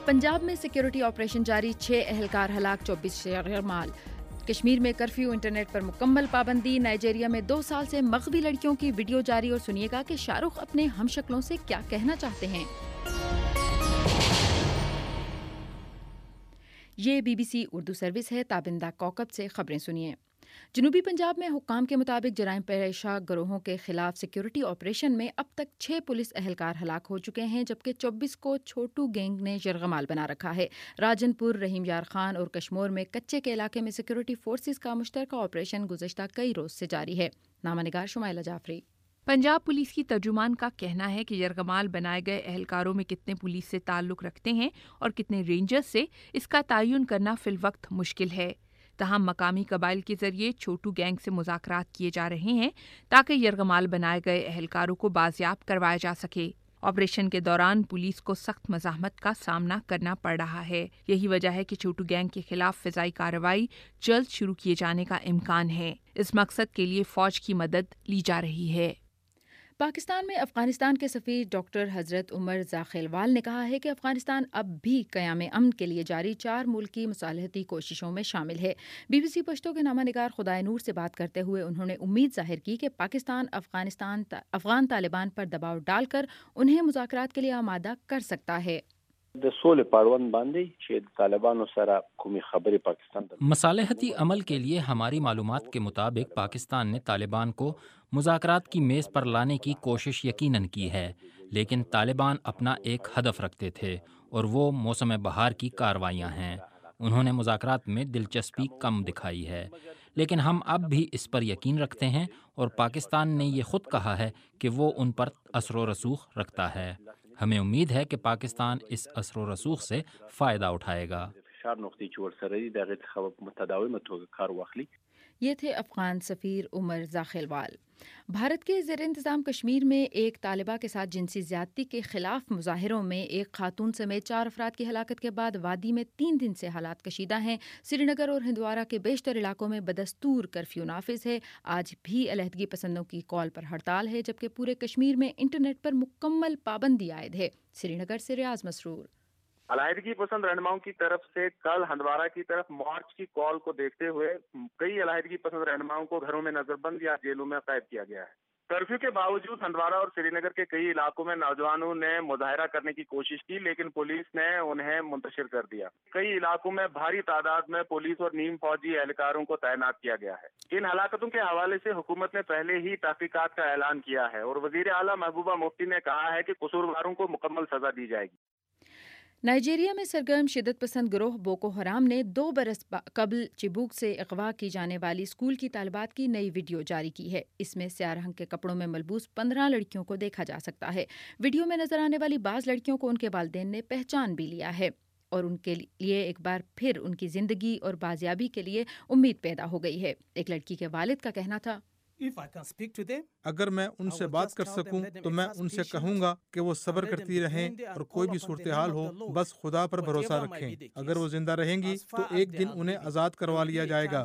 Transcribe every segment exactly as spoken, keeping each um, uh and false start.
पंजाब में security operation जारी, छह अहलकार हलाक, चौबीस यरगमाल। कश्मीर में कर्फ्यू, इंटरनेट पर मुकम्मल पाबंदी। नाइजीरिया में दो साल से मग़वी लड़कियों की वीडियो जारी। और सुनिएगा कि शाहरुख अपने हमशक्लों से क्या कहना चाहते हैं। ये बीबीसी उर्दू सर्विस है। ताबिंदा कौकब से खबरें सुनिए। जनूबी पंजाब में हुक्काम के मुताबिक जराइम पेशा गिरोहों के खिलाफ सिक्योरिटी ऑपरेशन में अब तक छह पुलिस अहलकार हलाक हो चुके हैं, जबकि चौबीस को छोटू गैंग ने यरगमाल बना रखा है। राजनपुर, रहीम यार खान और कशमोर में कच्चे के इलाके में सिक्योरिटी फोर्सेस का मुश्तरका ऑपरेशन गुज़श्ता कई रोज से जारी है। नामानिगार शुमाइला जाफरी। पंजाब पुलिस की तर्जुमान का कहना है कि यरगमाल बनाए गए अहलकारों में कितने पुलिस से ताल्लुक़ रखते हैं और कितने रेंजर्स से, इसका तयन करना फिलवक्त मुश्किल है। तहम मकामी कबाइल के जरिए छोटू गैंग से मुज़ाकरात किए जा रहे हैं ताकि यरगमाल बनाए गए अहलकारों को बाजियाब करवाया जा सके। ऑपरेशन के दौरान पुलिस को सख्त मज़ाहमत का सामना करना पड़ रहा है। यही वजह है कि छोटू गैंग के खिलाफ फ़िज़ाई कार्रवाई जल्द शुरू किए जाने का इम्कान है। इस मकसद के लिए फ़ौज की मदद ली जा रही है। पाकिस्तान में अफगानिस्तान के सफ़ीर डॉक्टर हज़रत उमर ज़ाखिलवाल ने कहा है कि अफगानिस्तान अब भी क़याम अमन के लिए जारी चार मुल्की मुसालहती कोशिशों में शामिल है। बीबीसी पश्तो के नामानिगार खुदाई नूर से बात करते हुए उन्होंने उम्मीद जाहिर की कि पाकिस्तान अफगानिस्तान अफगान तालिबान पर दबाव डालकर उन्हें मुज़ाकरात के लिए आमादा कर सकता है। मसालहती अमल के लिए हमारी मालूमात के मुताबिक पाकिस्तान ने तालिबान को मुज़ाकरात की मेज़ पर लाने की कोशिश यकीनन की है, लेकिन तालिबान अपना एक हदफ रखते थे और वो मौसम बहार की कार्रवाइयाँ हैं। उन्होंने मुज़ाकरात में दिलचस्पी कम दिखाई है, लेकिन हम अब भी इस पर यकीन रखते हैं और पाकिस्तान ने ये खुद कहा है कि वो उन पर असर रसूख रखता है। हमें उम्मीद है कि पाकिस्तान इस असर रसूख से फ़ायदा उठाएगा। ये थे अफगान सफ़ीर उमर ज़ाखिलवाल। भारत के ज़ेर इंतज़ाम कश्मीर में एक तालिबा के साथ जिनसी ज़्यादती के खिलाफ मुजाहिरों में एक खातून समेत चार अफराद की हलाकत के बाद वादी में तीन दिन से हालात कशीदा हैं। श्रीनगर और हिंदवारा के बेशतर इलाकों में बदस्तूर कर्फ्यू नाफिज है। आज भी अलहदगी पसंदों की कॉल पर हड़ताल है, जबकि पूरे कश्मीर में इंटरनेट पर मुकम्मल पाबंदी आयद है। श्रीनगर से रियाज मसरूर। अलहदगी पसंद रहनुमाओं की तरफ से कल हंदवारा की तरफ मार्च की कॉल को देखते हुए कई अलहदगी पसंद रहनुमाओं को घरों में नजरबंद या जेलों में कैद किया गया है। कर्फ्यू के बावजूद हंदवारा और श्रीनगर के कई इलाकों में नौजवानों ने मुजाहरा करने की कोशिश की, लेकिन पुलिस ने उन्हें मुंतशिर कर दिया। कई इलाकों में भारी तादाद में पुलिस और नीम फौजी एहलकारों को तैनात किया गया है। इन हलाकतों के हवाले से हुकूमत ने पहले ही तहकीकात का ऐलान किया है और वजीर आला महबूबा मुफ्ती ने कहा है कि कसूरवारों को मुकम्मल सजा दी जाएगी। नाइजीरिया में सरगर्म शिदत पसंद गिरोह बोको हराम ने दो बरस कबल चिबूक से अगवा की जाने वाली स्कूल की तालिबात की नई वीडियो जारी की है। इसमें स्याह रंग के कपड़ों में मलबूस पंद्रह लड़कियों को देखा जा सकता है। वीडियो में नजर आने वाली बाज़ लड़कियों को उनके वालिदैन ने पहचान भी लिया है और उनके लिए एक बार फिर उनकी ज़िंदगी और बाजियाबी के लिए उम्मीद पैदा हो गई है। एक लड़की के वालिद का कहना था, अगर मैं उनसे बात कर सकूं तो मैं उनसे कहूंगा कि वो सब्र करती रहें और कोई भी सूरत हाल हो बस खुदा पर भरोसा रखें। अगर वो जिंदा रहेंगी तो एक दिन उन्हें आज़ाद करवा लिया जाएगा।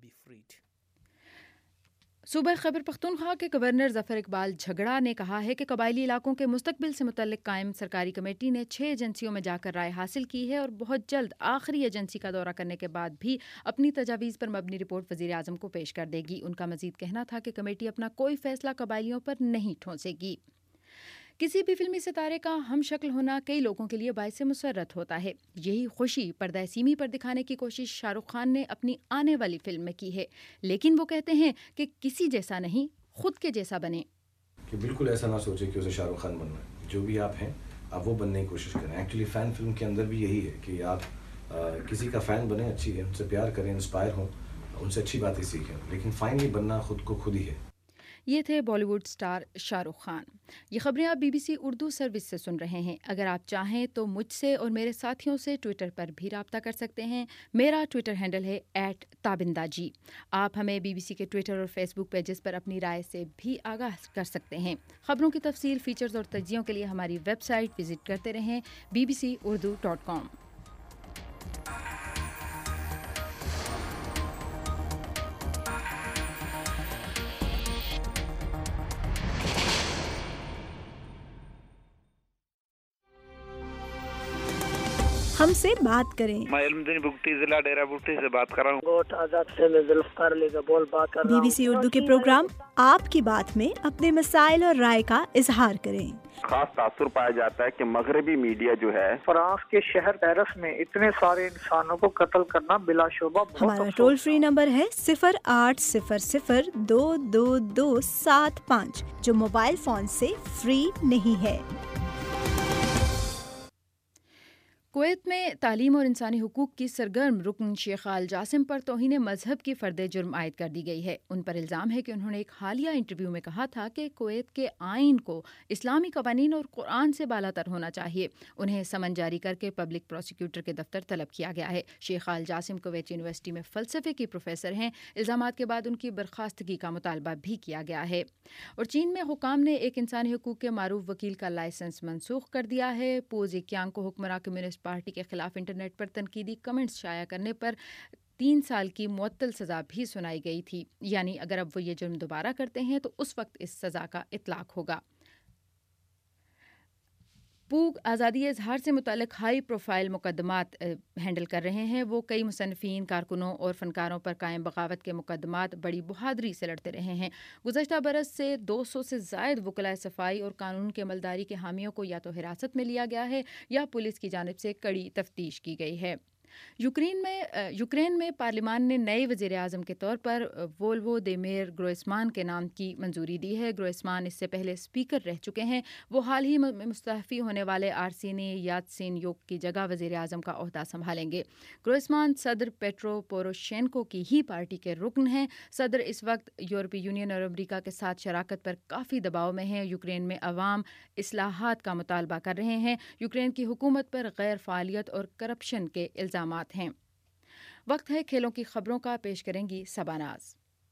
सूबा खैबर पख्तूनख्वा के गवर्नर ज़फ़र इकबाल झगड़ा ने कहा है कि कबायली इलाकों के मुस्तकबिल से मुतल्लिक़ कायम सरकारी कमेटी ने छह एजेंसियों में जाकर राय हासिल की है और बहुत जल्द आखिरी एजेंसी का दौरा करने के बाद भी अपनी तजावीज़ पर मबनी रिपोर्ट वज़ीर आज़म को पेश कर देगी। उनका मज़ीद कहना था कि कमेटी अपना कोई फ़ैसला कबायलियों पर नहीं ठोंसेगी। किसी भी फिल्मी सितारे का हम शक्ल होना कई लोगों के लिए बाइस मुसर्रत होता है। यही खुशी पर्दा सीमी पर दिखाने की कोशिश शाहरुख खान ने अपनी आने वाली फिल्म में की है, लेकिन वो कहते हैं कि किसी जैसा नहीं, खुद के जैसा बने। कि बिल्कुल ऐसा ना सोचे कि उसे शाहरुख खान बनना है। जो भी आप हैं आप वो बनने की कोशिश करें। एक्चुअली फ़ैन फिल्म के अंदर भी यही है कि आप आ, किसी का फ़ैन बने, अच्छी है, उनसे प्यार करें, इंस्पायर हों, उनसे अच्छी बातें सीखें, लेकिन फाइनली बनना खुद को खुद ही है। ये थे बॉलीवुड स्टार शाहरुख खान। ये खबरें आप बीबीसी उर्दू सर्विस से सुन रहे हैं। अगर आप चाहें तो मुझसे और मेरे साथियों से ट्विटर पर भी राब्ता कर सकते हैं। मेरा ट्विटर हैंडल है एट ताबिंदा जी। आप हमें बीबीसी के ट्विटर और फेसबुक पेजेस पर अपनी राय से भी आगाह कर सकते हैं। खबरों की तफसील, फीचर्स और तज्जियों के लिए हमारी वेबसाइट विजिट करते रहें B B C Urdu dot com. ہم سے بات کریں۔ میں علمدین بگٹی ضلع ڈیرہ بگٹی سے بات کر رہا ہوں۔ گوٹ آزاد سے میں ذوالفقار علی کا بول بات کر رہا ہوں۔ بی بی سی اردو کے پروگرام آپ کی بات میں اپنے مسائل اور رائے کا اظہار کریں۔ خاص تاثر پایا جاتا ہے کہ مغربی میڈیا جو ہے فرانس کے شہر پیرس میں اتنے سارے انسانوں کو قتل کرنا بلا شبہ بہت ہمارا ٹول فری نمبر ہے صفر آٹھ صفر صفر دو دو دو سات پانچ جو موبائل فون سے فری نہیں ہے۔ کویت میں تعلیم اور انسانی حقوق کی سرگرم رکن شیخ آل جاسم پر توہین مذہب کی فرد جرم عائد کر دی گئی ہے۔ ان پر الزام ہے کہ انہوں نے ایک حالیہ انٹرویو میں کہا تھا کہ کویت کے آئین کو اسلامی قوانین اور قرآن سے بالا تر ہونا چاہیے۔ انہیں سمن جاری کر کے پبلک پروسیکیوٹر کے دفتر طلب کیا گیا ہے۔ شیخ آل جاسم کویت یونیورسٹی میں فلسفے کی پروفیسر ہیں۔ الزامات کے بعد ان کی برخاستگی کا مطالبہ بھی کیا گیا ہے۔ اور چین میں حکام نے ایک انسانی حقوق کے معروف وکیل کا لائسنس منسوخ کر دیا ہے۔ پو زیکیانگ کو حکمراں کمیونسٹ پارٹی کے خلاف انٹرنیٹ پر تنقیدی کمنٹس شائع کرنے پر تین سال کی معطل سزا بھی سنائی گئی تھی، یعنی اگر اب وہ یہ جرم دوبارہ کرتے ہیں تو اس وقت اس سزا کا اطلاق ہوگا۔ پوگ آزادی اظہار سے متعلق ہائی پروفائل مقدمات ہینڈل کر رہے ہیں۔ وہ کئی مصنفین، کارکنوں اور فنکاروں پر قائم بغاوت کے مقدمات بڑی بہادری سے لڑتے رہے ہیں۔ گزشتہ برس سے دو سو سے زائد وکلائے صفائی اور قانون کے عملداری کے حامیوں کو یا تو حراست میں لیا گیا ہے یا پولیس کی جانب سے کڑی تفتیش کی گئی ہے۔ یوکرین میں یوکرین میں پارلیمان نے نئے وزیر اعظم کے طور پر وولوو دیمیر گروئسمان کے نام کی منظوری دی ہے۔ گروئسمان اس سے پہلے اسپیکر رہ چکے ہیں۔ وہ حال ہی میں مستعفی ہونے والے آرسینی یاتسین یوک کی جگہ وزیر اعظم کا عہدہ سنبھالیں گے۔ گروئسمان صدر پیٹرو پوروشینکو کی ہی پارٹی کے رکن ہیں۔ صدر اس وقت یورپی یونین اور امریکہ کے ساتھ شراکت پر کافی دباؤ میں ہیں۔ یوکرین میں عوام اصلاحات کا مطالبہ کر رہے ہیں۔ یوکرین کی حکومت پر غیر فعالیت اور کرپشن کے الزامات ہیں۔ وقت ہے کھیلوں کی خبروں کا، پیش کریں گی سباناز۔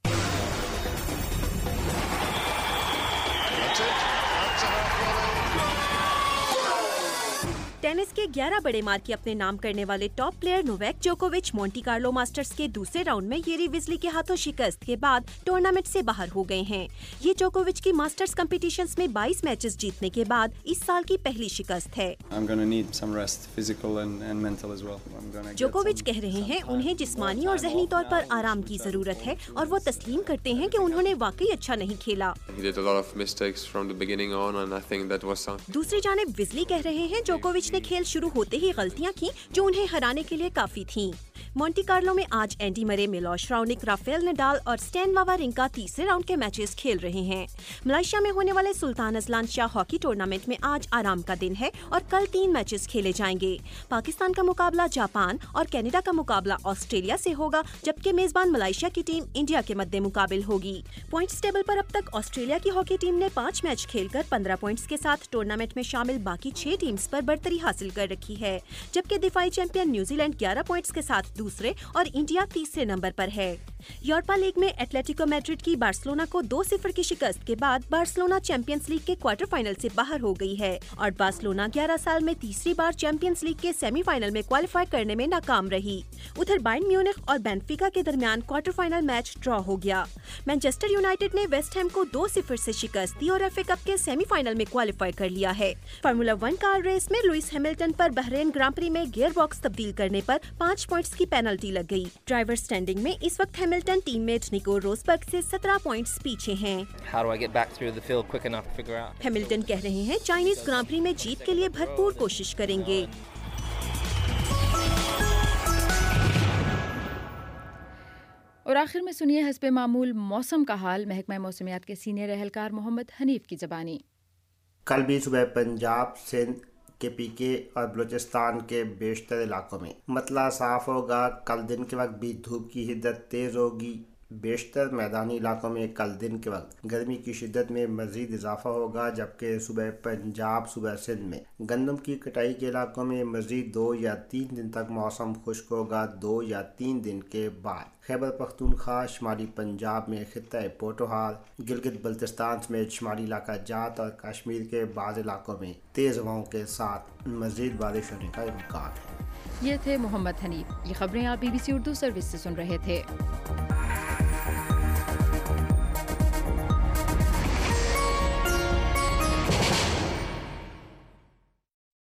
ٹینس کے گیارہ بڑے مارکے اپنے نام کرنے والے ٹاپ پلیئر نوویک جوکووچ مونٹی کارلو ماسٹرز کے دوسرے راؤنڈ میں یری وزلی کے ہاتھوں شکست کے بعد ٹورنامنٹ سے باہر ہو گئے ہیں۔ یہ جوکووچ کی ماسٹرز کمپٹیشنز میں بائیس میچز جیتنے کے بعد اس سال کی پہلی شکست ہے۔ جوکووچ کہہ رہے ہیں انہیں جسمانی اور ذہنی طور پر آرام کی ضرورت ہے اور وہ تسلیم کرتے ہیں کہ انہوں نے واقعی اچھا نہیں کھیلا۔ دوسری جانب وزلی کہہ رہے ہیں جوکووچ نے کھیل شروع ہوتے ہی غلطیاں کی جو انہیں ہرانے کے لیے کافی تھیں۔ مونٹی کارلو میں آج اینڈی مرے، میلوش راؤنک، رافیل نڈال اور سٹین واوارینکا تیسرے راؤنڈ کے میچز کھیل رہے ہیں۔ ملائیشیا میں ہونے والے سلطان ازلان شاہ ہاکی ٹورنامنٹ میں آج آرام کا دن ہے اور کل تین میچز کھیلے جائیں گے۔ پاکستان کا مقابلہ جاپان اور کینیڈا کا مقابلہ آسٹریلیا سے ہوگا، جبکہ میزبان ملائیشیا کی ٹیم انڈیا کے مد مقابل ہوگی۔ پوائنٹس ٹیبل پر اب تک آسٹریلیا کی ہاکی ٹیم نے پانچ میچ کھیل کر پندرہ پوائنٹس کے ساتھ ٹورنامنٹ میں شامل باقی چھ ٹیمز پر برتری حاصل کر رکھی ہے، جبکہ دفاعی چیمپئن نیوزی لینڈ گیارہ پوائنٹس کے ساتھ دوسرے اور انڈیا تیسرے نمبر پر ہے۔ یورپا لیگ میں ایٹلیٹیکو میڈرڈ کی بارسلونا کو دو صفر کی شکست کے بعد بارسلونا چیمپئنز لیگ کے کوارٹر فائنل سے باہر ہو گئی ہے اور بارسلونا گیارہ سال میں تیسری بار چیمپئنز لیگ کے سیمی فائنل میں کوالیفائی کرنے میں ناکام رہی۔ ادھر بائرن میونخ اور بینفیکا کے درمیان کوارٹر فائنل میچ ڈرا ہو گیا۔ مانچسٹر یونائیٹڈ نے ویسٹ ہیم کو دو صفر سے شکست دی اور ایف اے کپ کے سیمی فائنل میں کوالیفائی کر لیا ہے۔ فارمولا ون کار ریس میں لوئس ہیملٹن پر بحرین گرانڈ پری میں گیئر باکس تبدیل کرنے پر پانچ پوائنٹس کی پینلٹی لگ گئی۔ ڈرائیور اسٹینڈنگ میں اس وقت Hamilton team mate Nico Rosberg سے سترہ پوائنٹس پیچھے ہیں۔ ہیملٹن کہہ رہے ہیں چائنیز گرانڈ پری میں جیت کے لیے بھرپور کوشش کریں گے۔ اور آخر میں سنیے حسب معمول موسم کا حال محکمہ موسمیات کے سینئر اہلکار محمد حنیف کی زبانی۔ کل بھی صبح پنجاب، سندھ کے پی کے اور بلوچستان کے بیشتر علاقوں میں مطلع صاف ہوگا۔ کل دن کے وقت بھی دھوپ کی شدت تیز ہوگی۔ بیشتر میدانی علاقوں میں کل دن کے وقت گرمی کی شدت میں مزید اضافہ ہوگا، جبکہ صبح پنجاب، صبح سندھ میں گندم کی کٹائی کے علاقوں میں مزید دو یا تین دن تک موسم خشک ہوگا۔ دو یا تین دن کے بعد خیبر پختونخوا، شمالی پنجاب میں خطہ پوٹوہال، گلگت بلتستان سمیت شمالی علاقہ جات اور کشمیر کے بعض علاقوں میں تیز ہواؤں کے ساتھ مزید بارش ہونے کا امکان ہے۔ یہ تھے محمد حنیف۔ یہ خبریں آپ B B C Urdu service سے سن رہے تھے۔